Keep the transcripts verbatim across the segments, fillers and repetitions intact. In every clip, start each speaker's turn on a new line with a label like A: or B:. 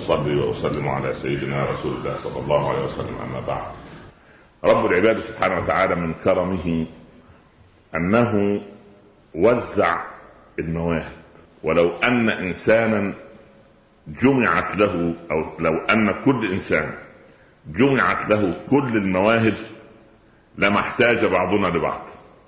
A: وأصلي وأسلم على سيدنا رسول الله صلى الله عليه وسلم. أما بعد، رب العباد سبحانه وتعالى من كرمه أنه وزع المواهب. ولو أن إنسانا جمعت له، أو لو أن كل إنسان جمعت له كل المواهب لما احتاج بعضنا لبعض.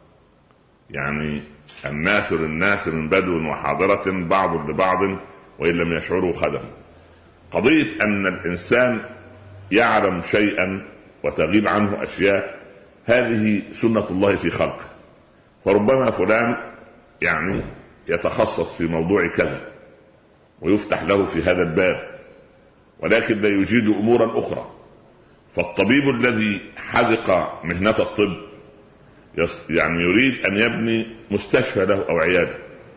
A: يعني الناس للناس من بدو وحاضرة بعض لبعض وإن لم يشعروا خدم. قضية أن الإنسان يعلم شيئا وتغيب عنه أشياء، هذه سنة الله في خلقه. فربما فلان يعني يتخصص في موضوع كذا ويفتح له في هذا الباب، ولكن لا يجيد أمورا أخرى. فالطبيب الذي حذق مهنة الطب يعني يريد أن يبني مستشفى له أو عيادة،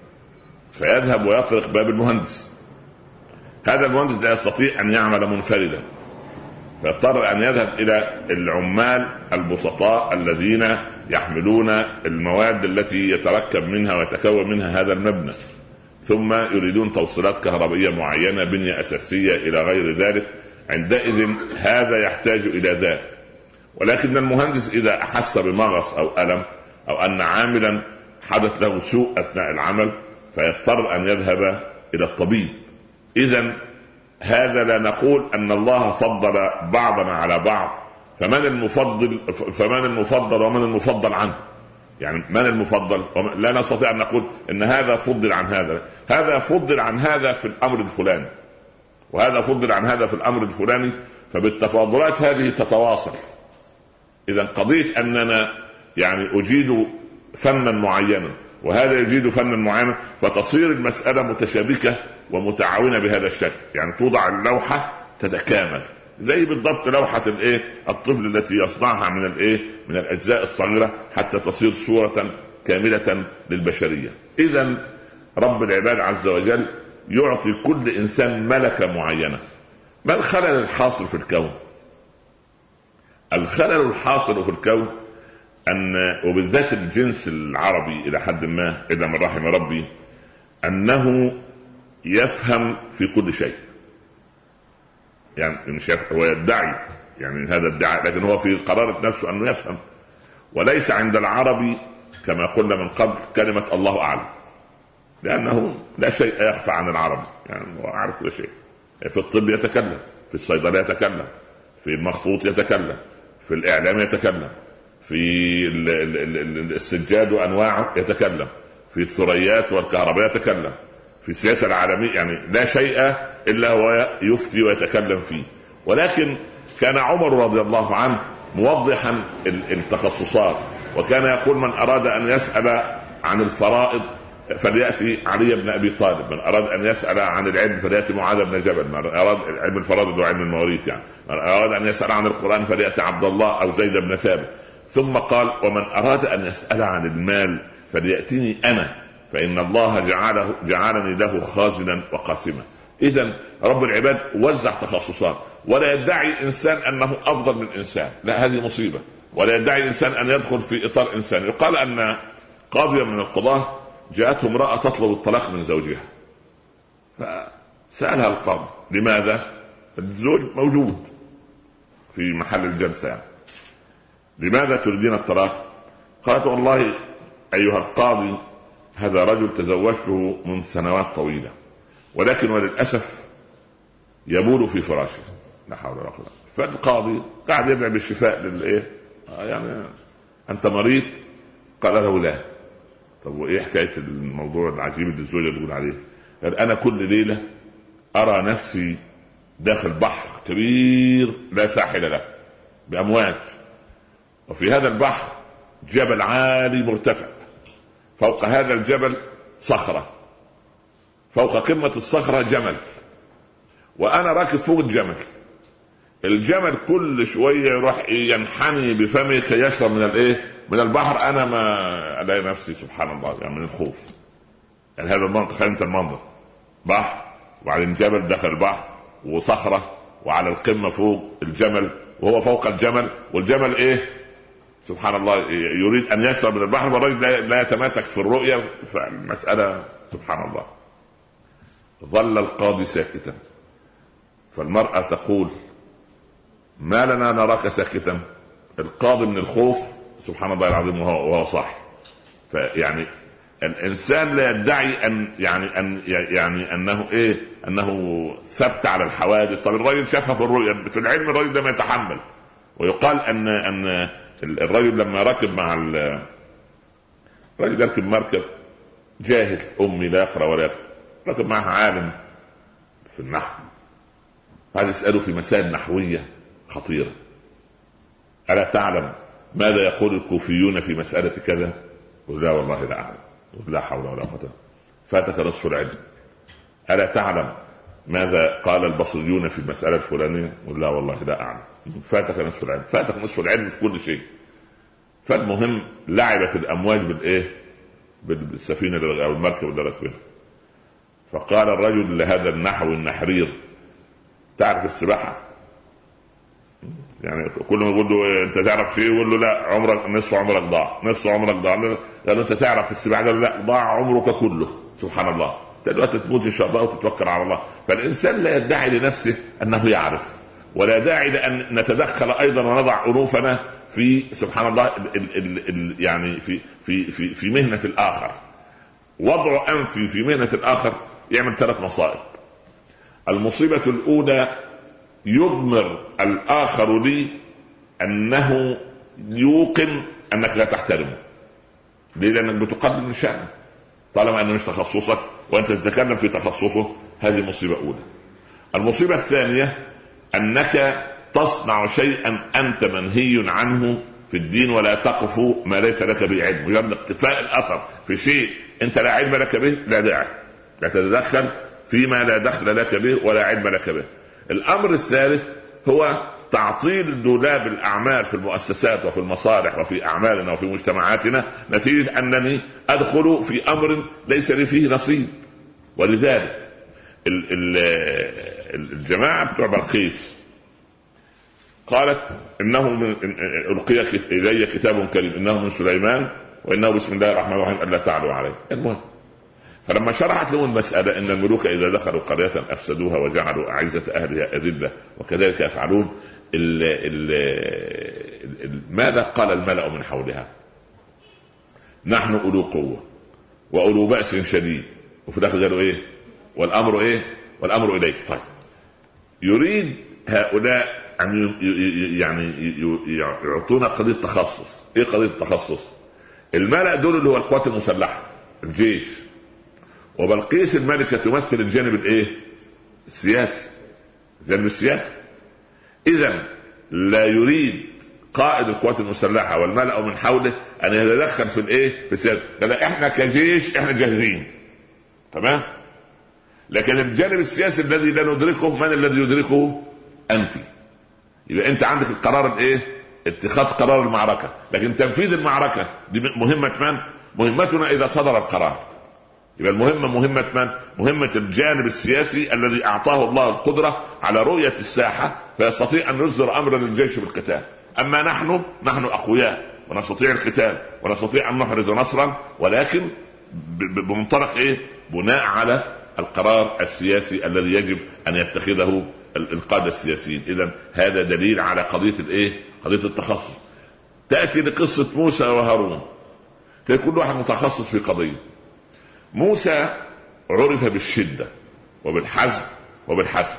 A: فيذهب ويطرق باب المهندس. هذا المهندس لا يستطيع أن يعمل منفردا، فيضطر أن يذهب إلى العمال البسطاء الذين يحملون المواد التي يتركب منها ويتكون منها هذا المبنى، ثم يريدون توصيلات كهربائية معينة، بنية أساسية إلى غير ذلك. عندئذ هذا يحتاج إلى ذاك. ولكن المهندس إذا أحس بمغص أو ألم أو أن عاملا حدث له سوء أثناء العمل، فيضطر أن يذهب إلى الطبيب. إذن هذا لا نقول أن الله فضل بعضنا على بعض، فمن المفضل فمن المفضل ومن المفضل عنه. يعني من المفضل؟ لا نستطيع أن نقول إن هذا فضل عن هذا. هذا فضل عن هذا في الأمر الفلاني، وهذا فضل عن هذا في الأمر الفلاني، فبالتفاضلات هذه تتواصل. إذا قضية أننا يعني أجيد فنا معينا وهذا يجيد فنا معينا، فتصير المسألة متشابكة ومتعاونة بهذا الشكل. يعني توضع اللوحة تتكامل، زي بالضبط لوحة الايه الطفل التي يصنعها من الايه من الأجزاء الصغيرة حتى تصير صورة كاملة للبشرية. إذا رب العباد عز وجل يعطي كل إنسان ملكة معينة. ما الخلل الحاصل في الكون؟ الخلل الحاصل في الكون أن وبالذات الجنس العربي إلى حد ما إلا من رحم ربي أنه يفهم في كل شيء. يعني مش هو يدعي يعني هذا الدعاء، لكن هو في قرارة نفسه أنه يفهم. وليس عند العربي كما قلنا من قبل كلمة الله أعلم، لأنه لا شيء يخفى عن العربي. يعني هو عارف كل شيء. في الطب يتكلم، في الصيدلة يتكلم، في المخطوط يتكلم، في الإعلام يتكلم، في السجاد وأنواعه يتكلم، في الثريات والكهرباء يتكلم، في السياسة العالمية. يعني لا شيء إلا هو يفتي ويتكلم فيه. ولكن كان عمر رضي الله عنه موضحا التخصصات، وكان يقول من أراد أن يسأل عن الفرائض فليأتي علي بن أبي طالب، من أراد أن يسأل عن العلم فليأتي معاذ بن جبل، من أراد علم الفرائض وعلم المواريث يعني من أراد أن يسأل عن القرآن فليأتي عبد الله أو زيد بن ثابت. ثم قال ومن أراد أن يسأل عن المال فليأتني أنا فإن الله جعله جعلني له خازنا وقاسما. إذن رب العباد وزع تخصصات، ولا يدعي إنسان أنه أفضل من إنسان، لا، هذه مصيبة. ولا يدعي إنسان أن يدخل في إطار إنسان. يقال أن قاضيا من القضاة جاءته امرأة تطلب الطلاق من زوجها، فسألها القاضي لماذا؟ الزوج موجود في محل الجلسة يعني. لماذا تريدين الطلاق؟ قالت والله أيها القاضي هذا رجل تزوجته من سنوات طويلة، ولكن وللأسف يبول في فراشه. لا حول ولا قوة. فالقاضي قاعد يدعي بالشفاء للإيه يعني أنت مريض؟ قال له لا. طب وإيه حكاية الموضوع العجيب اللي الزوجة تقول عليه؟ قال أنا كل ليلة أرى نفسي داخل بحر كبير لا ساحل له بأمواج، وفي هذا البحر جبل عالي مرتفع، فوق هذا الجبل صخرة، فوق قمة الصخرة جمل، وأنا راكب فوق الجمل. الجمل كل شوية يروح ينحني بفمه كي يشرب من الايه من البحر. أنا ما ألاقي نفسي سبحان الله يعني من الخوف. يعني هذا المنظر، تخيل انت المنظر، بحر وبعدين جبل داخل البحر وصخرة وعلى القمة فوق الجمل وهو فوق الجمل، والجمل ايه سبحان الله يريد ان يشرب من البحر والرجل لا يتماسك في الرؤية. فالمسألة سبحان الله. ظل القاضي ساكتا، فالمرأة تقول ما لنا نراك ساكتا. القاضي من الخوف سبحان الله العظيم وهو صح. فيعني الانسان لا يدعي ان يعني ان يعني انه ايه انه ثبت على الحوادث. طب الرجل شافها في الرؤيا، في العلم الرجل ده ما يتحمل. ويقال ان ان الرجل لما ركب مع الرجل يركب مركب جاهل امي لا يقرا ولا يكتب، ركب معها عالم في النحو، هذا يساله في مسائل نحويه خطيره. الا تعلم ماذا يقول الكوفيون في مساله كذا؟ لا والله لا اعلم، لا حول ولا قوه. فاتك نصف العلم. الا تعلم ماذا قال البصريون في المساله الفلانيه؟ لا والله لا اعلم. فاتك نصف العلم. فاتك نصف العلم في كل شيء. فالمهم لعبت الامواج بالايه؟ بالسفينه او المركب اللي ركبها. فقال الرجل لهذا النحو النحرير تعرف السباحه؟ يعني كل ما يقول له انت تعرف شيء يقول له لا عمرك نصف عمرك ضاع، نصف عمرك ضاع. قال له انت تعرف السباحه؟ قال له لا ضاع عمرك كله. سبحان الله. دلوقتي تموت ان شاء الله وتتوكل على الله. فالانسان لا يدعي لنفسه انه يعرف، ولا داعي لان نتدخل ايضا ونضع انوفنا في سبحان الله ال ال ال يعني في في في في مهنه الاخر. وضع انفي في مهنه الاخر يعمل ثلاث مصائب. المصيبه الاولى يضمر الآخر لي أنه يوقن أنك لا تحترمه. ليه؟ لأنك بتقدم من شأنه طالما أنه مش تخصصك وأنت تتكلم في تخصصه. هذه مصيبة أولى. المصيبة الثانية أنك تصنع شيئا أنت منهي عنه في الدين ولا تقف ما ليس لك به علم. مجرد اقتفاء الأثر في شيء أنت لا علم لك به لا داعي، لا تتدخل فيما لا دخل لك به ولا علم لك به. الأمر الثالث هو تعطيل دولاب الأعمال في المؤسسات وفي المصالح وفي أعمالنا وفي مجتمعاتنا نتيجة أنني أدخل في أمر ليس لي فيه نصيب. ولذلك الجماعة بتوع بلقيس قالت إنه من ألقي إلي كتاب كريم إنه من سليمان وإنه بسم الله الرحمن الرحيم ألا تعلوا عليه. المهم فلما شرحت لهم المسألة إن الملوك إذا دخلوا قرية أفسدوها وجعلوا أعزة أهلها أذلة وكذلك يفعلون. ال ال ال ماذا قال الملأ من حولها؟ نحن أولو قوة وأولو بأس شديد. وفي الآخر قالوا إيه؟ والأمر إيه؟ والأمر إليك. طيب يريد هؤلاء أن يعني يعطونا قضية تخصص. إيه قضية التخصص؟ الملأ دول اللي هو القوات المسلحة الجيش، وبلقيس الملكة تمثل الجانب الايه؟ السياسي، الجانب السياسي. اذا لا يريد قائد القوات المسلحة والملأ من حوله ان يتدخل في الايه؟ في السياسة. قال احنا كجيش احنا جاهزين تمام، لكن الجانب السياسي الذي لا ندركه من الذي يدركه؟ انت. يبقى انت عندك القرار الايه؟ اتخاذ قرار المعركة، لكن تنفيذ المعركة دي مهمة من؟ مهمتنا اذا صدر القرار. يبقى المهمة مهمة من؟ مهمة الجانب السياسي الذي أعطاه الله القدرة على رؤية الساحة فيستطيع أن يصدر أمرا للجيش بالقتال. أما نحن نحن أقوياء ونستطيع القتال ونستطيع أن نحرز نصرا، ولكن بمنطلق إيه؟ بناء على القرار السياسي الذي يجب أن يتخذه القادة السياسيين. إذن هذا دليل على قضية الإيه؟ قضية التخصص. تأتي لقصة موسى وهارون، كل واحد متخصص في قضية. موسى عرف بالشدة وبالحزم وبالحسم،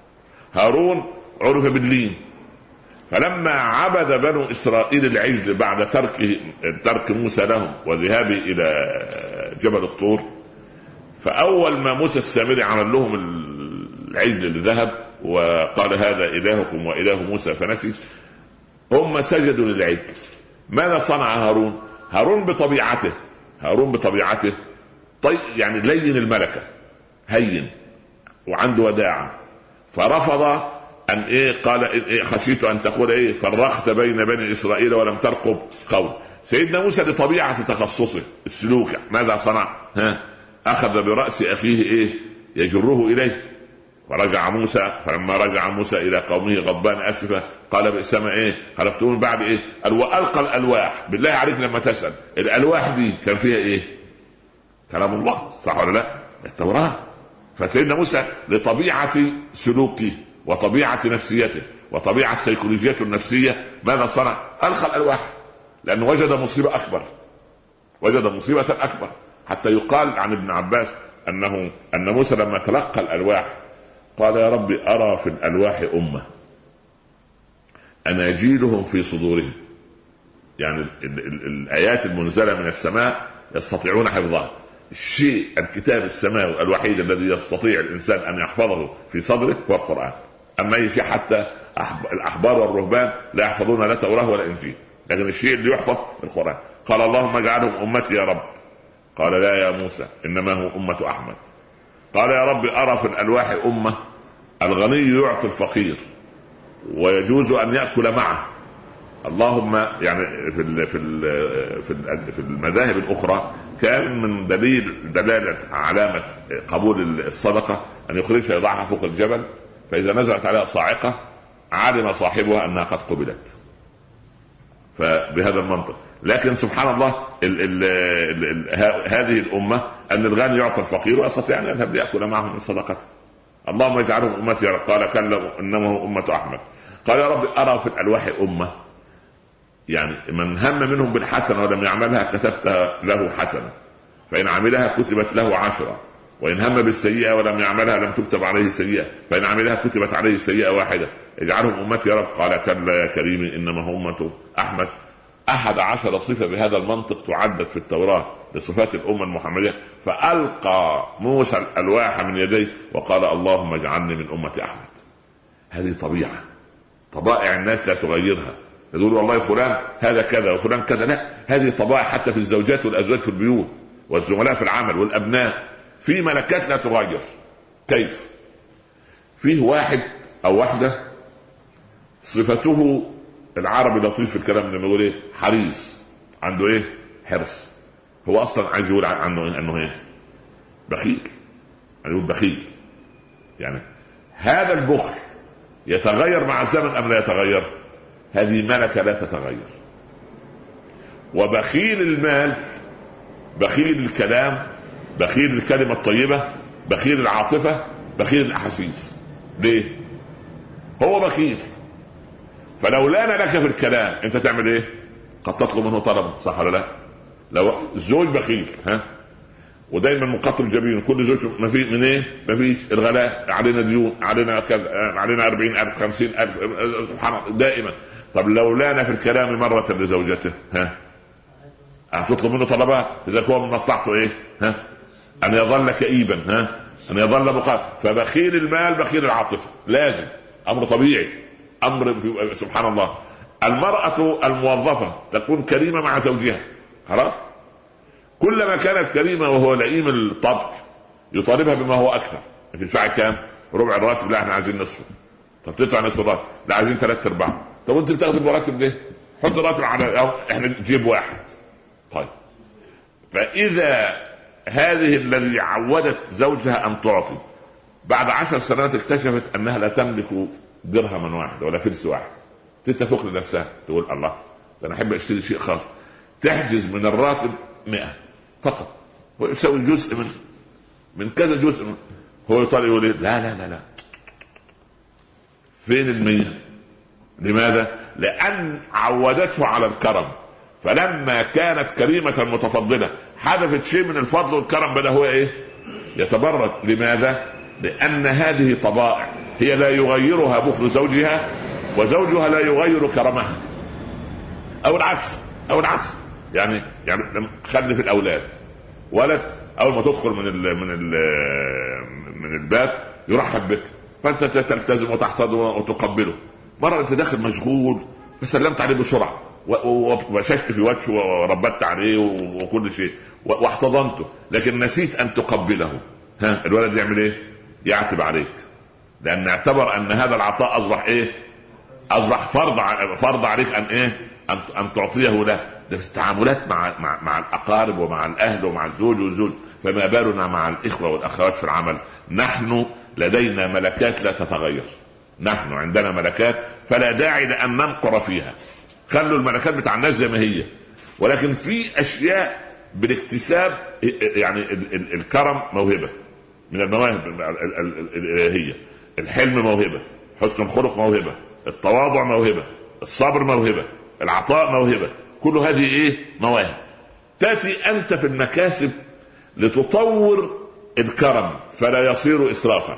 A: هارون عرف باللين. فلما عبد بنو إسرائيل العجل بعد ترك ترك موسى لهم وذهابه إلى جبل الطور، فأول ما موسى السامري عمل لهم العجل اللي ذهب وقال هذا إلهكم وإله موسى فنسي، هم سجدوا للعجل. ماذا صنع هارون؟ هارون بطبيعته هارون بطبيعته طيب يعني لين الملكة، هين وعنده وداعة، فرفض أن إيه؟ قال إيه؟ خشيت أن تقول إيه؟ فرقت بين بني إسرائيل ولم ترقب قول. سيدنا موسى لطبيعة تخصصه السلوك ماذا صنع؟ ها؟ أخذ برأس أخيه إيه؟ يجره إليه. ورجع موسى، فلما رجع موسى إلى قومه غضبان أسفا قال بئس ما إيه؟ خلفتم من بعد إيه؟ وألقى الألواح. بالله عليك لما تسأل الألواح دي كان فيها إيه؟ كلام الله، صح ولا لا؟ التوراة. فسيدنا موسى لطبيعة سلوكه وطبيعة نفسيته وطبيعة سيكولوجيته النفسية، ماذا صنع؟ ألقى الألواح، لأنه وجد مصيبة أكبر، وجد مصيبة أكبر. حتى يقال عن ابن عباس أنه أن موسى لما تلقى الألواح قال يا رب أرى في الألواح أمة أناجيلهم في صدورهم، يعني ال ال ال الآيات المنزلة من السماء يستطيعون حفظها. الشيء الكتاب السماوي الوحيد الذي يستطيع الإنسان أن يحفظه في صدره هو القرآن. أما أي شيء حتى الأحبار والرهبان لا يحفظون لا توراة ولا إنجيل، لكن الشيء اللي يحفظ القرآن. قال اللهم اجعلهم أمتي يا رب، قال لا يا موسى إنما هو أمة أحمد. قال يا رب أرى في الألواح أمة الغني يعطي الفقير ويجوز أن يأكل معه. اللهم يعني في ال في ال في, ال في المذاهب الأخرى كان من دليل دلالة علامة قبول الصدقة أن يخرجها يضعها فوق الجبل، فإذا نزلت عليها صاعقة علم صاحبها أنها قد قبلت. فبهذا المنطق. لكن سبحان الله ال ال ال ال هذه الأمة أن الغني يعطي الفقير ويستطيع أن يذهب ليأكل معهم من صدقته. اللهم اجعلهم أمتي يا رب، قال كلا إنما هو أمة أحمد. قال يا رب أرى في الألواح أمة يعني من هم منهم بالحسنة ولم يعملها كتبتها له حسنة، فإن عملها كتبت له عشرة، وإن هم بالسيئة ولم يعملها لم تكتب عليه سيئة، فإن عملها كتبت عليه سيئة واحدة. اجعلهم أمتي يا رب، قال كلا يا كريم إنما هو أمة أحمد. أحد عشر صفة بهذا المنطق تعدد في التوراة لصفات الأمة المحمدية. فألقى موسى الألواح من يديه وقال اللهم اجعلني من أمة أحمد. هذه طبيعة، طبائع الناس لا تغيرها. يقول والله فلان هذا كذا وفلان كذا، لا، هذه طبائع حتى في الزوجات والأزواج في البيوت والزملاء في العمل والأبناء، في ملكات لا تغير. كيف؟ فيه واحد أو واحدة صفته العربي لطيف في الكلام لما يقول ايه حريص، عنده ايه حرص. هو اصلا عايز يقول عنه انه ايه بخيل، يقول بخيل. يعني هذا البخل يتغير مع الزمن ام لا يتغير؟ هذه ملكة لا تتغير. وبخيل المال، بخيل الكلام، بخيل الكلمة الطيبة، بخيل العاطفة، بخيل الأحاسيس. ليه؟ هو بخيل، فلو لان لك في الكلام انت تعمل ايه؟ قد تطلب منه طلبا، صح ولا لا؟ لو زوج بخيل ها ودايما مقطب جبين، كل زوج ما في من ايه؟ ما فيش، الغلاء علينا، ديون علينا، كذا علينا، أربعين ألف خمسين ألف، سبحان الله دائما. طب لو لان في الكلام مرة لزوجته ها هتطلب منه طلبات، اذا هو من مصلحته ايه؟ ها ان يظل كئيبا، ها ان يظل مقام. فبخيل المال بخيل العاطفة، لازم، امر طبيعي، امر في سبحان الله. المرأة الموظفة تكون كريمة مع زوجها، خلاص، كلما كانت كريمة وهو لئيم الطبع يطالبها بما هو اكثر. تدفعي كام؟ ربع الراتب؟ لا احنا عايزين نصف. طب تدفع نصف الراتب؟ لا عايزين ثلاث ارباع. طب انت بتاخد المراتب ليه؟ حط الراتب على أو احنا نجيب واحد. طيب، فاذا هذه الذي عودت زوجها ان تعطي بعد عشر سنوات اكتشفت انها لا تملك درهما واحد ولا فلس واحد، تتفق لنفسها تقول الله ده انا احب اشتري شيء خاص، تحجز من الراتب مئة فقط ويسوي جزء من من كذا جزء من. هو يطالب يقول لا لا لا لا فين المية؟ لماذا؟ لأن عودته على الكرم، فلما كانت كريمة متفضلة حدثت شيء من الفضل والكرم بدأ هو ايه؟ يتبرد. لماذا؟ لأن هذه طبائع هي لا يغيرها بخل زوجها وزوجها لا يغير كرمها، أو العكس أو العكس. يعني يعني خلي في الأولاد ولد أول ما تدخل من ال من ال من الباب يرحب بك، فأنت تلتزم وتحتضن وتقبله. مرة أنت داخل مشغول فسلمت عليه بسرعة وبششت في وجهه وربطت عليه وكل شيء واحتضنته، لكن نسيت أن تقبله. ها الولد يعمل إيه؟ يعتب عليك، لأن اعتبر أن هذا العطاء أصبح إيه؟ أصبح فرض فرض عليك أن إيه؟ أن أن تعطيه له. ده في التعاملات مع مع مع الأقارب ومع الأهل ومع الزوج والزوج، فما بالنا مع الإخوة والأخوات في العمل؟ نحن لدينا ملكات لا تتغير، نحن عندنا ملكات فلا داعي لأن ننقر فيها. خلوا الملكات بتاع الناس زي ما هي، ولكن في أشياء بالاكتساب، يعني الكرم موهبة من المواهب الإلهية، الحلم موهبة، حسن الخلق موهبة، التواضع موهبة، الصبر موهبة، العطاء موهبة، كل هذه ايه؟ مواهب. تأتي انت في المكاسب لتطور الكرم فلا يصير اسرافا،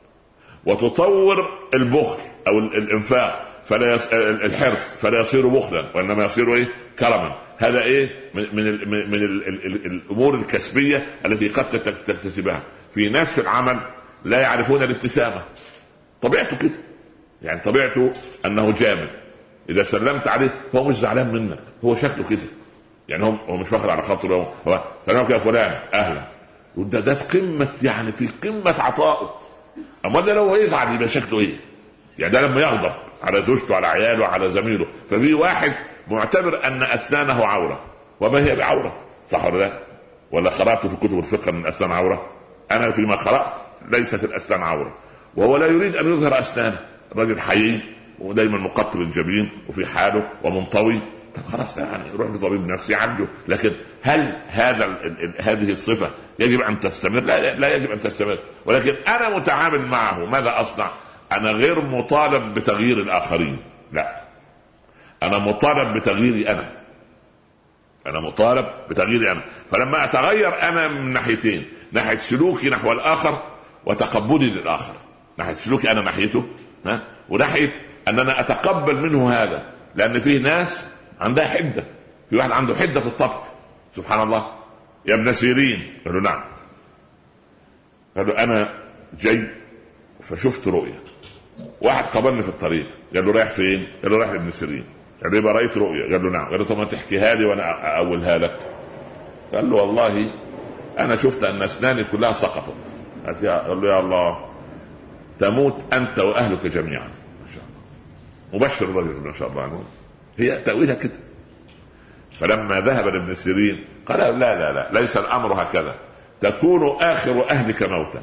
A: وتطور البخل او الانفاق فلا يص... الحرص فلا يصير بخلا، وانما يصير ايه؟ كرما. هذا ايه؟ من من, ال... من ال... ال... ال... الامور الكسبيه التي قد تكتسبها. في ناس في العمل لا يعرفون الابتسامه، طبيعته كده، يعني طبيعته انه جامد، اذا سلمت عليه هو مش زعلان منك، هو شكله كده، يعني هو هو مش واخد على خاطره، هو سلامك يا فلان اهلا، وده ده في قمه، يعني في قمه عطائه. اما ده لو يزعل يبقى شكله ايه؟ يعني ده لما يغضب على زوجته على عياله على زميله. ففي واحد معتبر ان اسنانه عوره، وما هي بعوره، صح ولا لا؟ ولا قرات في كتب الفقه ان الاسنان عوره؟ انا فيما قرات ليست الاسنان عوره، وهو لا يريد ان يظهر اسنانه. الرجل حيي ودايما مقطب الجبين وفي حاله ومنطوي، طب خلاص يعني يروح لطبيب نفسي يعالجه. لكن هل هذا ال ال هذه الصفه يجب ان تستمر؟ لا, لا يجب ان تستمر. ولكن انا متعامل معه، ماذا اصنع؟ انا غير مطالب بتغيير الاخرين، لا، انا مطالب بتغييري انا انا مطالب بتغييري انا. فلما اتغير انا من ناحيتين، ناحيه سلوكي نحو الاخر وتقبلي للاخر، ناحيه سلوكي انا ناحيته، ها، وناحيه ان انا اتقبل منه هذا، لان فيه ناس عندها حده، في واحد عنده حده في الطبع، سبحان الله. يا ابن سيرين، قال له نعم. قال له انا جاي فشفت رؤيا، واحد قابلني في الطريق، قال له رايح فين؟ قال له رايح لابن سيرين. قال له يبقى رايت رؤيا؟ قال له نعم. قال له طب ما تحكيها لي وانا اولها لك. قال له والله انا شفت ان اسناني كلها سقطت. قال له يا الله، تموت انت واهلك جميعا. ما شاء الله، مبشر الرجل ما شاء الله عنه. هي تاويلها كده. فلما ذهب لابن سيرين قال لا لا لا ليس الامر هكذا، تكون اخر اهلك موتا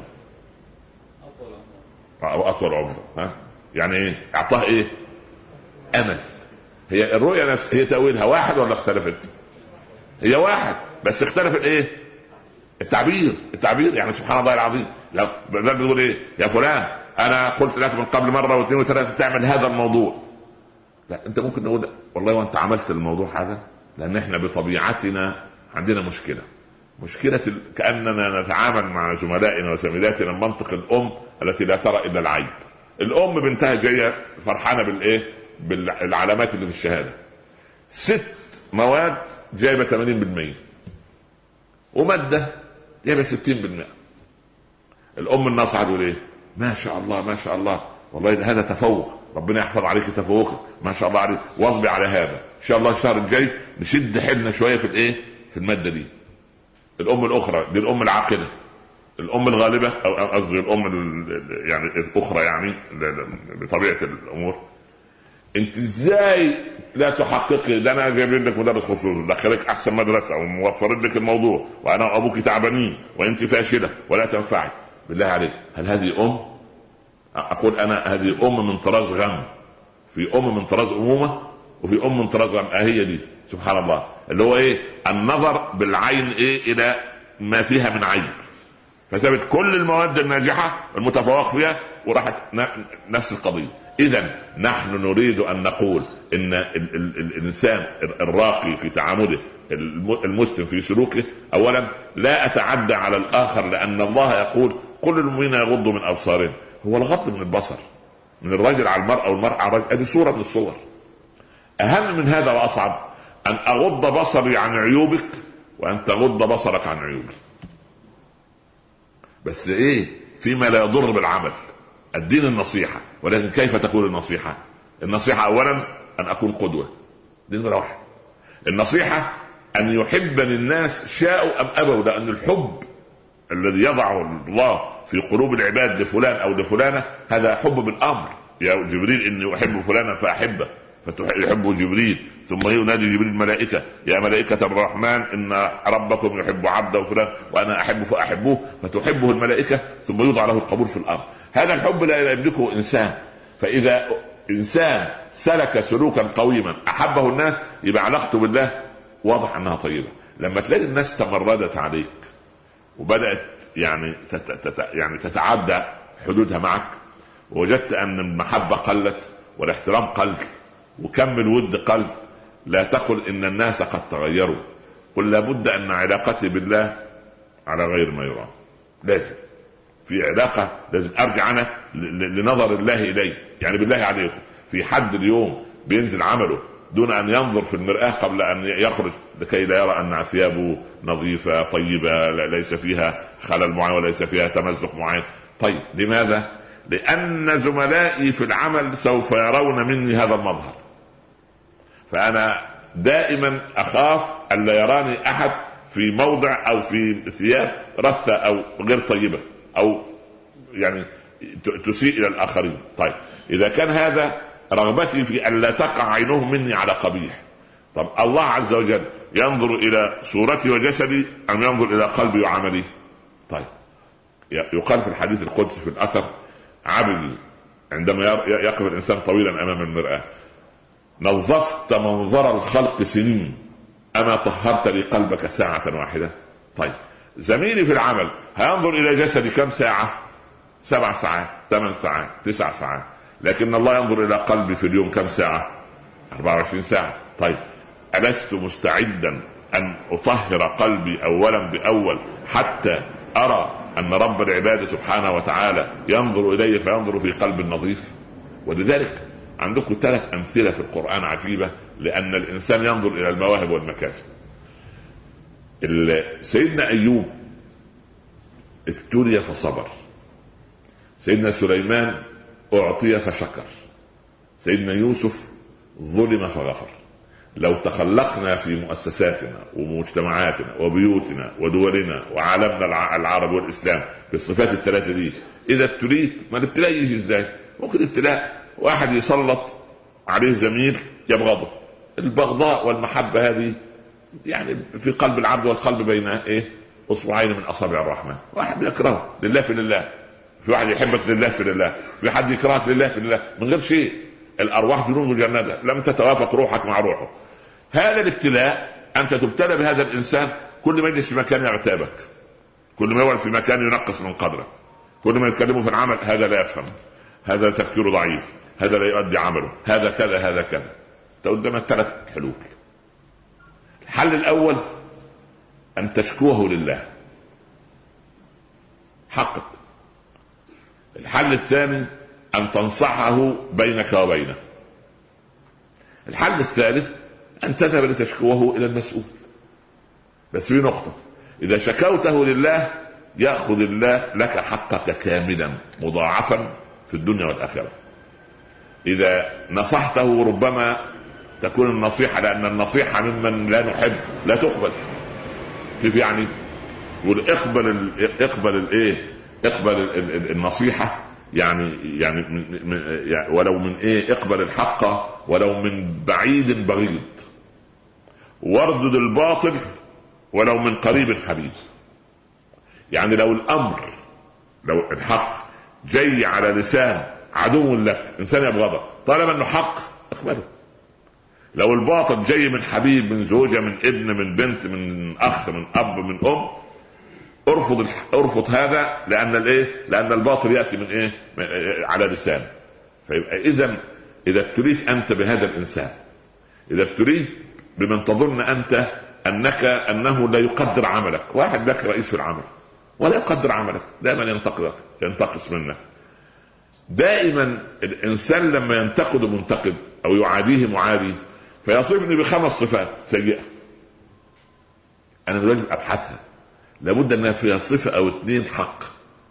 A: او اطول عمره. ها يعني ايه؟ اعطاه ايه؟ امل. هي الرؤيا نفس هي تاويلها واحد ولا اختلفت؟ هي واحد، بس اختلفت ايه؟ التعبير. التعبير يعني سبحان الله العظيم. لو بيقول ايه؟ يا فلان انا قلت لك من قبل مره واثنين وثلاثه تعمل هذا الموضوع. لا، انت ممكن نقول والله وانت عملت الموضوع هذا، لان احنا بطبيعتنا عندنا مشكله مشكله كاننا نتعامل مع زملائنا وزميلاتنا بمنطق الام التي لا ترى الا العيب. الام بنتها جايه فرحانه بالايه؟ بالعلامات اللي في الشهاده، ست مواد جايبه ثمانين بالمئة وماده جايبه ستين بالمئة. الام الناصحه تقول ايه؟ ما شاء الله ما شاء الله، والله هذا تفوق، ربنا يحفظ عليك تفوقك، ما شاء الله عليك، واصبر على هذا، ان شاء الله الشهر الجاي نشد حيلنا شويه في الايه؟ في الماده دي. الام الاخرى دي الام العاقله، الام الغالبه او قصدي الام يعني الاخرى، يعني بطبيعه الامور، انت ازاي لا تحققي؟ ده انا جايبين لك مدرس خصوصي، دخلك احسن مدرسه وموفرين لك الموضوع، وانا ابوك تعبانين وانت فاشله ولا تنفعي. بالله عليك، هل هذه ام؟ اقول انا هذه ام من طراز غم. في ام من طراز امومه وفي ام من طراز غم. اهي دي سبحان الله اللي هو ايه؟ النظر بالعين ايه الى ما فيها من عيب. فسابت كل المواد الناجحه المتفوق فيها وراحت نفس القضيه. اذا نحن نريد ان نقول ان ال ال الانسان الراقي في تعامله، المسلم في سلوكه، اولا لا اتعدى على الاخر، لان الله يقول كل المؤمنين يغضوا من ابصارهم. هو الغض من البصر، من الرجل على المرأة والمرأة على الرجل، هذه صورة من الصور. اهم من هذا واصعب ان اغض بصري عن عيوبك وان تغض بصرك عن عيوبي. بس ايه؟ فيما لا يضر بالعمل. الدين النصيحة، ولكن كيف تكون النصيحة؟ النصيحة اولا ان اكون قدوة، دي نمرة واحد. النصيحة ان يحبني الناس شاءوا ام ابوا، لان الحب الذي يضعه الله في قلوب العباد لفلان او لفلانة هذا حب بالامر. يا جبريل اني احب فلانا فاحبه، فتحب جبريل، ثم ينادي جبريل الملائكة يا ملائكة الرحمن إن ربكم يحب عبده فلان وأنا أحب فأحبوه، فتحبه الملائكة ثم يوضع له القبول في الأرض. هذا الحب لا يملكه إنسان. فإذا إنسان سلك سلوكا قويما أحبه الناس، يبقى علاقته بالله واضح أنها طيبة. لما تلاقي الناس تمردت عليك وبدأت يعني تت... تت... يعني تتعدى حدودها معك، ووجدت ان المحبة قلت والاحترام قل وكم الود قل، لا تقل ان الناس قد تغيروا، قل لابد ان علاقتي بالله على غير ما يرام. لازم في علاقة، لازم ارجع انا لنظر الله الي. يعني بالله عليكم، في حد اليوم بينزل عمله دون ان ينظر في المرآة قبل ان يخرج لكي لا يرى ان ثيابه نظيفة طيبة ليس فيها خلل معين وليس فيها تمزق معين؟ طيب لماذا؟ لان زملائي في العمل سوف يرون مني هذا المظهر، فانا دائما اخاف ان لا يراني احد في موضع او في ثياب رثة او غير طيبة او يعني تسيء الى الاخرين. طيب اذا كان هذا رغبتي في ان لا تقع عينهم مني على قبيح، طب الله عز وجل ينظر الى صورتي وجسدي ام ينظر الى قلبي وعملي؟ طيب يقال في الحديث القدسي في الاثر: عبدي عندما يقف الانسان طويلا امام المرآة: نظفت منظر الخلق سنين اما طهرت لي قلبك ساعة واحدة؟ طيب زميلي في العمل هينظر الى جسدي كم ساعة؟ سبع ساعات، ثمان ساعات، تسع ساعات، لكن الله ينظر الى قلبي في اليوم كم ساعة؟ أربعة وعشرين ساعة. طيب ألست مستعدا ان اطهر قلبي اولا باول حتى ارى ان رب العباد سبحانه وتعالى ينظر الي فينظر في قلب النظيف؟ ولذلك عندكم ثلاث امثله في القرآن عجيبة لان الانسان ينظر الى المواهب والمكاسب. سيدنا ايوب ابتلي فصبر، سيدنا سليمان اعطي فشكر، سيدنا يوسف ظلم فغفر. لو تخلقنا في مؤسساتنا ومجتمعاتنا وبيوتنا ودولنا وعالمنا العربي والاسلام بالصفات الثلاثه دي، اذا ابتليت، ما الابتلاء يجي ازاي؟ ممكن ابتلاء واحد يسلط عليه زميل يبغضه، البغضاء والمحبه هذه يعني في قلب العبد والقلب بين ايه؟ اصبعين من اصابع الرحمن. واحد يكرهه لله في لله، في واحد يحبك لله في لله، في حد يكرهك لله في لله من غير شيء. الارواح جنود مجنده لم تتوافق روحك مع روحه. هذا الابتلاء انت تبتلى بهذا الانسان، كل ما يجلس في مكان يعتابك، كل ما يقعد في مكان ينقص من قدرك، كل ما يتكلموا في العمل هذا لا يفهم، هذا تفكيره ضعيف، هذا لا يؤدي عمله، هذا كذا هذا كذا. قدامك ثلاث حلول. الحل الاول ان تشكوه لله حقك. الحل الثاني ان تنصحه بينك وبينه. الحل الثالث ان تذهب لتشكوه الى المسؤول. بس في نقطة: اذا شكوته لله يأخذ الله لك حقك كاملا مضاعفا في الدنيا والآخرة. اذا نصحته ربما تكون النصيحة، لان النصيحة ممن لا نحب لا تقبل. كيف يعني؟ والاقبل اقبل الايه اقبل النصيحة يعني يعني ولو من ايه؟ اقبل الحق ولو من بعيد بغيض، واردد الباطل ولو من قريب حبيب. يعني لو الامر، لو الحق جاي على لسان عدو لك، انسان يبغضك، طالما انه حق اقبله. لو الباطل جاي من حبيب، من زوجة، من ابن، من بنت، من اخ، من اب، من ام، ارفض ارفض هذا، لان الايه؟ لان الباطل ياتي من ايه؟ على لسان. فيبقى اذا اذا ابتليت انت بهذا الانسان، اذا ابتليت بمن تظن انت انك انه لا يقدر عملك، واحد لك رئيس في العمل ولا يقدر عملك، دائما ينتقدك، ينتقص منك. دائما الانسان لما ينتقد منتقد او يعاديه معادي فيصفني بخمس صفات سيئة، انا لازم ابحثها، لابد ان فيها صفة او اثنين حق،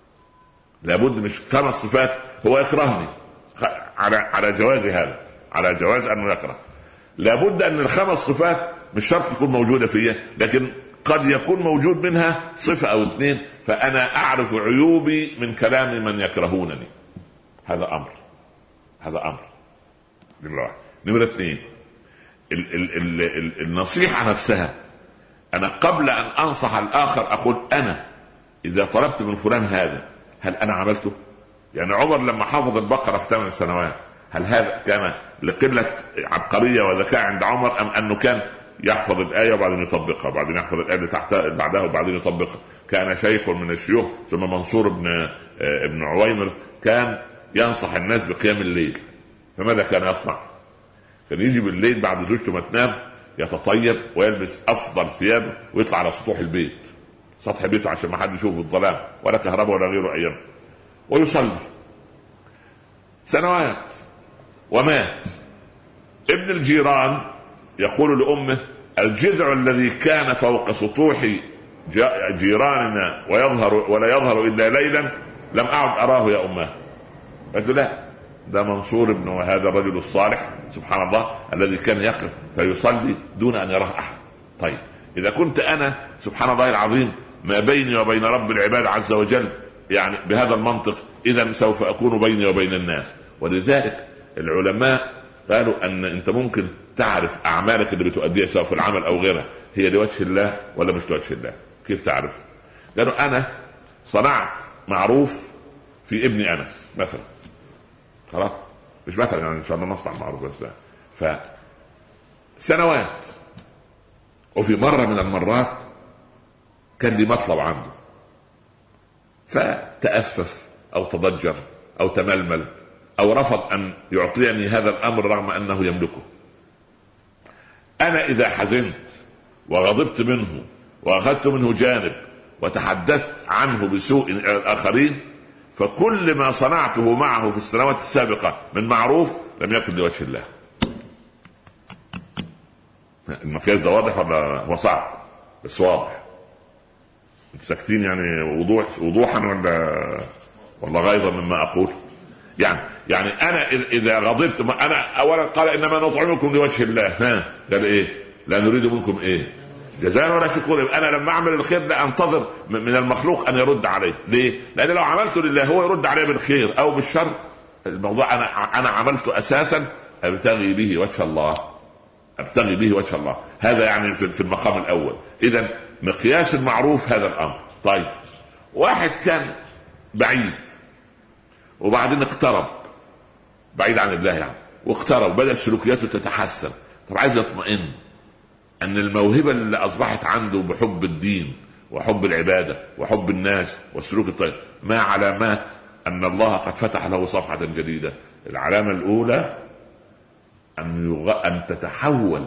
A: لابد مش خمس صفات. هو يكرهني على على جواز هذا، على جواز انه يكره. لابد ان الخمس صفات مش شرط تكون موجودة فيها، لكن قد يكون موجود منها صفة او اثنين، فانا اعرف عيوبي من كلام من يكرهونني. هذا امر، هذا امر نمرة واحد. نمرة اثنين، ال- ال- ال- ال- النصيحة نفسها. انا قبل ان انصح الاخر اقول انا اذا طلبت من فلان هذا هل انا عملته؟ يعني عمر لما حافظ البقرة في ثمان سنوات، هل هذا كان لقلة عبقرية وذكاء عند عمر، ام انه كان يحفظ الآية وبعدين يطبقها، وبعدين يحفظ الآية اللي تحتها بعدها وبعدين يطبقها؟ كان شيخ من الشيوخ ثم منصور بن ابن عويمر كان ينصح الناس بقيام الليل، فماذا كان يصنع؟ كان يجي بالليل بعد زوجته ما تنام يتطيب ويلبس افضل ثيابه ويطلع على سطوح البيت، سطح بيته عشان ما حد يشوفه الظلام ولا كهرباء ولا غيره ايام، ويصلي سنوات ومات. ابن الجيران يقول لأمه: الجذع الذي كان فوق سطوح جيراننا ويظهر ولا يظهر إلا ليلا لم أعد أراه يا أمه. قلت لا، ده منصور ابن هذا الرجل الصالح سبحان الله الذي كان يقف فيصلي دون أن يراه أحد. طيب إذا كنت أنا سبحان الله العظيم ما بيني وبين رب العباد عز وجل يعني بهذا المنطق، إذا سوف أكون بيني وبين الناس. ولذلك العلماء قالوا أن أنت ممكن تعرف أعمالك اللي بتؤديها سواء في العمل أو غيره هي لوجه الله ولا مش لوجه الله. كيف تعرف؟ قالوا أنا صنعت معروف في ابن أنس مثلا، خلاص مش مثلا يعني إن شاء الله نصنع معروف بس فسنوات، وفي مرة من المرات كان لي مطلب عنده فتأفف أو تضجر أو تململ أو رفض أن يعطيني هذا الأمر رغم أنه يملكه. أنا إذا حزنت وغضبت منه وأخذت منه جانب وتحدثت عنه بسوء الآخرين فكل ما صنعته معه في السنوات السابقة من معروف لم يكن لوجه الله. المقياس ده واضح ولا هو صعب؟ بس واضح. ساكتين يعني وضوح وضوحا ولا ولا غيظا مما أقول؟ يعني يعني انا اذا غضبت انا اولا قال انما نطعمكم لوجه الله، ها قال ايه؟ لا نريد منكم ايه؟ جزاء ولا شكور. انا لما اعمل الخير لا انتظر من المخلوق ان يرد عليه. ليه؟ لان لو عملته لله هو يرد عليه بالخير او بالشر. الموضوع انا انا عملته اساسا ابتغي به وجه الله، ابتغي به وجه الله. هذا يعني في المقام الاول. اذا مقياس المعروف هذا الامر. طيب واحد كان بعيد وبعدين اقترب بعيد عن الله يعني واقترب بدأ سلوكياته تتحسن. طب عايز يطمئن ان الموهبة اللي اصبحت عنده بحب الدين وحب العبادة وحب الناس والسلوك الطيب ما علامات ان الله قد فتح له صفحة جديدة. العلامة الاولى ان, يغ... أن تتحول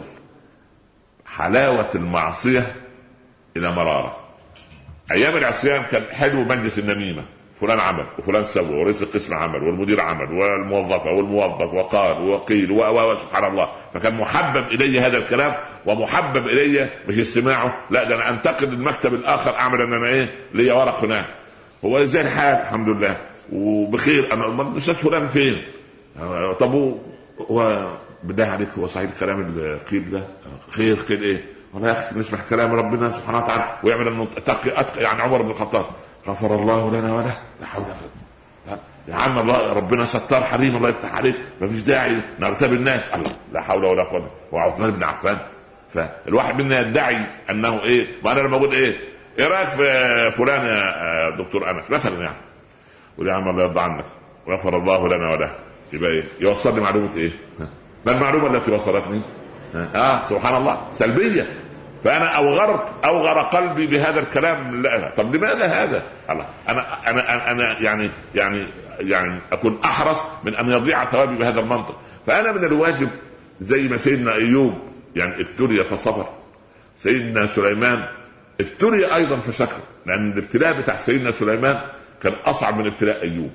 A: حلاوة المعصية الى مرارة. ايام العصيان كان حلو مجلس النميمة، فلان عمل وفلان سوى ورئيس القسم عمل والمدير عمل والموظفة والموظف وقال وقيل وسبحان الله. فكان محبب إلي هذا الكلام ومحبب إلي مش استماعه، لا ده أنا أنتقل للمكتب الآخر أعمل أن أنا إيه لي ورق هناك. هو زي الحال الحمد لله وبخير. أنا الأستاذ فلان فين؟ طب هو بالله عليك هو صحيح الكلام القيل ده؟ خير خير إيه؟ والله يا أخي نسمع كلام ربنا سبحانه وتعالى ويعمل أتقي أتقي يعني عمر بن الخطاب غفر الله لنا وله لا حول ولا قوة. يا عم الله ربنا ستار حريم الله يفتح عليك ما فيش داعي نرتب الناس. الله لا حول ولا قوة. وعثمان بن عفان. فالواحد منا يدعي انه ايه. وانا لما اقول ايه ايه رايك في فلان يا دكتور انس مثلا يعني قول يا عم الله يرضى عنك غفر الله لنا وله يبقى ايه يوصل لي معلومة ايه؟ ما المعلومة التي وصلتني؟ اه سبحان الله سلبية. فأنا أوغرت أوغر قلبي بهذا الكلام. لا طب لماذا هذا؟ الله أنا أنا أنا يعني يعني يعني أكون أحرص من أن يضيع ثوابي بهذا المنطق. فأنا من الواجب زي ما سيدنا أيوب يعني ابتلي فصبر، سيدنا سليمان ابتلي أيضا فشكر، لأن الابتلاء بتاع سيدنا سليمان كان أصعب من ابتلاء أيوب.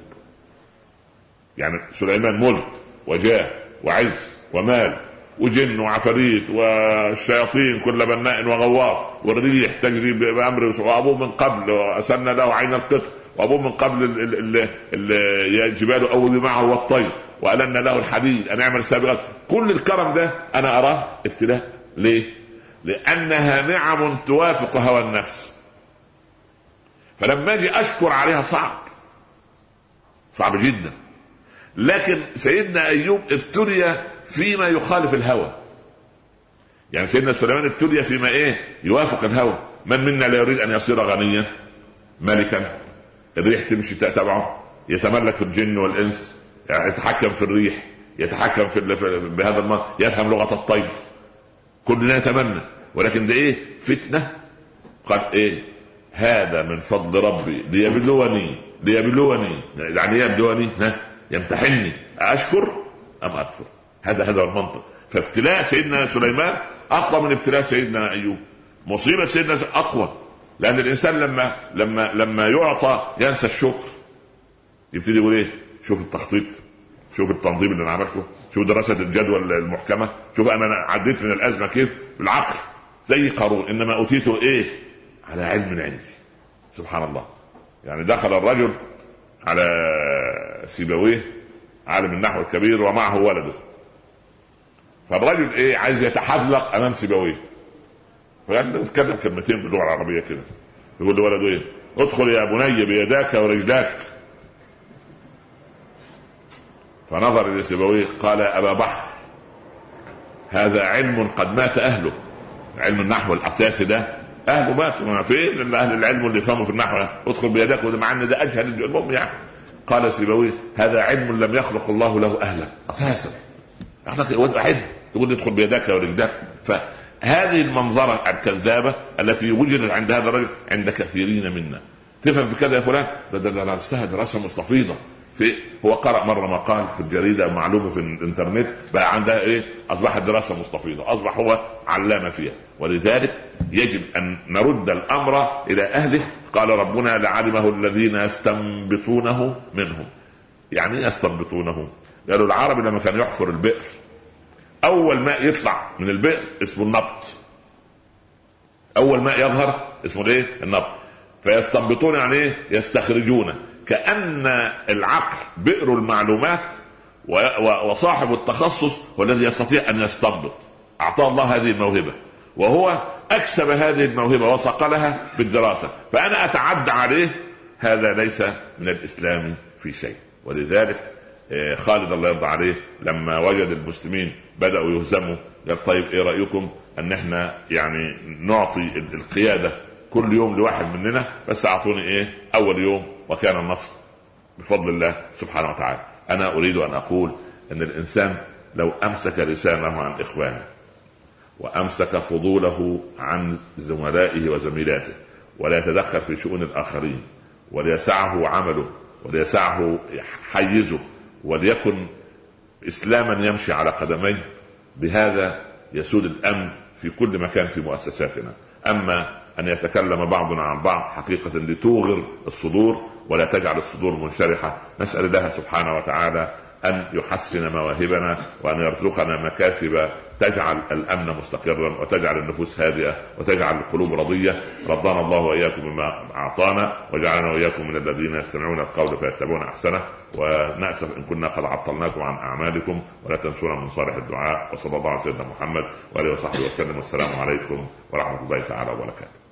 A: يعني سليمان ملك وجاه وعز ومال وجن وعفريت والشياطين كل بناء وغوار والريح تجري بأمره، وأبوه من قبل أسن له عين القطر، وأبوه من قبل الجبال أول معه والطير وألنا له الحديد أن يعمل سابقات. كل الكرم ده أنا أراه ابتلاء. ليه؟ لأنها نعم توافق هوى النفس. فلما أجي أشكر عليها صعب صعب جدا. لكن سيدنا أيوب ابتلي فيما يخالف الهوى. يعني سيدنا سليمان ابتلي فيما ايه يوافق الهوى. من منا لا يريد ان يصير غنيا ملكا؟ الريح تمشي تتبعه، يتملك في الجن والانس، يعني يتحكم في الريح، يتحكم في بهذا الماء، يفهم لغة الطير. كلنا نتمنى، ولكن ده ايه فتنة. قال ايه هذا من فضل ربي ليبلوني ليبلوني يعني يبلوني ها يمتحني أشكر أم أكفر. هذا هذا المنطق. فابتلاء سيدنا سليمان أقوى من ابتلاء سيدنا أيوب. مصيبة سيدنا أقوى، لأن الإنسان لما لما لما يعطى ينسى الشكر، يبتدي يقول إيه؟ شوف التخطيط، شوف التنظيم اللي أنا عملته، شوف دراسة الجدول المحكمة، شوف أنا عديت من الأزمة كيف بالعقل زي قارون، إنما أوتيته إيه؟ على علم عندي. سبحان الله. يعني دخل الرجل على سيبويه عالم النحو الكبير ومعه ولده، فالرجل ايه عايز يتحذلق امام سيبويه، فقال نتكلم كلمتين باللغه العربيه كده، يقول له ولده ايه؟ ادخل يا بني بيداك ورجلاك. فنظر الى سيبويه قال ابا بحر هذا علم قد مات اهله. علم النحو الاساسي ده اهله ماتوا، فين اهل العلم اللي يفهموا في النحو؟ ادخل بيداك، وده مع ان ده اجهل المهم يعني. قال سيبويه هذا علم لم يخلق الله له اهلا اساسا. واحد تقول ادخل بيداك ورجلك. فهذه المنظره الكذابه التي وجدت عند هذا الرجل عند كثيرين منا. تفهم في كذا يا فلان؟ بدل لا نستهد دراسه مستفيضه في هو قرأ مرة مقال في الجريدة معلومة في الانترنت بقى عندها ايه؟ اصبحت دراسة مستفيضة، اصبح هو علامة فيها. ولذلك يجب ان نرد الامر الى اهله. قال ربنا لعلمه الذين يستنبطونه منهم. يعني يستنبطونه؟ قالوا العرب لما كان يحفر البئر اول ماء يطلع من البئر اسمه النبط، اول ماء يظهر اسمه ايه؟ النبط. فيستنبطون يعني ايه؟ يستخرجون. كأن العقل بئر المعلومات وصاحب التخصص هو الذي يستطيع أن يستنبط. أعطاه الله هذه الموهبة وهو أكسب هذه الموهبة وصقلها بالدراسة، فأنا أتعدى عليه. هذا ليس من الإسلام في شيء. ولذلك خالد الله يرضى عليه لما وجد المسلمين بدأوا يهزموا قال طيب إيه رأيكم أن احنا يعني نعطي القيادة كل يوم لواحد مننا، بس أعطوني إيه أول يوم وكان النصر بفضل الله سبحانه وتعالى. أنا أريد أن أقول أن الإنسان لو أمسك لسانه عن إخوانه وأمسك فضوله عن زملائه وزميلاته ولا يتدخل في شؤون الآخرين وليسعه عمله وليسعه حيزه وليكن إسلاما يمشي على قدميه، بهذا يسود الأمن في كل مكان في مؤسساتنا. أما أن يتكلم بعضنا عن بعض حقيقة لتوغر الصدور ولا تجعل الصدور منشرحة. نسأل الله سبحانه وتعالى أن يحسن مواهبنا وأن يرزقنا مكاسب تجعل الأمن مستقرا وتجعل النفوس هادئة وتجعل القلوب رضية. رضانا الله وإياكم بما أعطانا وجعلنا وإياكم من الذين يستمعون القول فيتبعون أحسنه. ونأسف إن كنا قد عطلناكم عن أعمالكم، ولا تنسونا من صالح الدعاء. وصلى الله على سيدنا محمد وآله وصحبه وسلم، والسلام عليكم ورحمة الله تعالى وبركاته.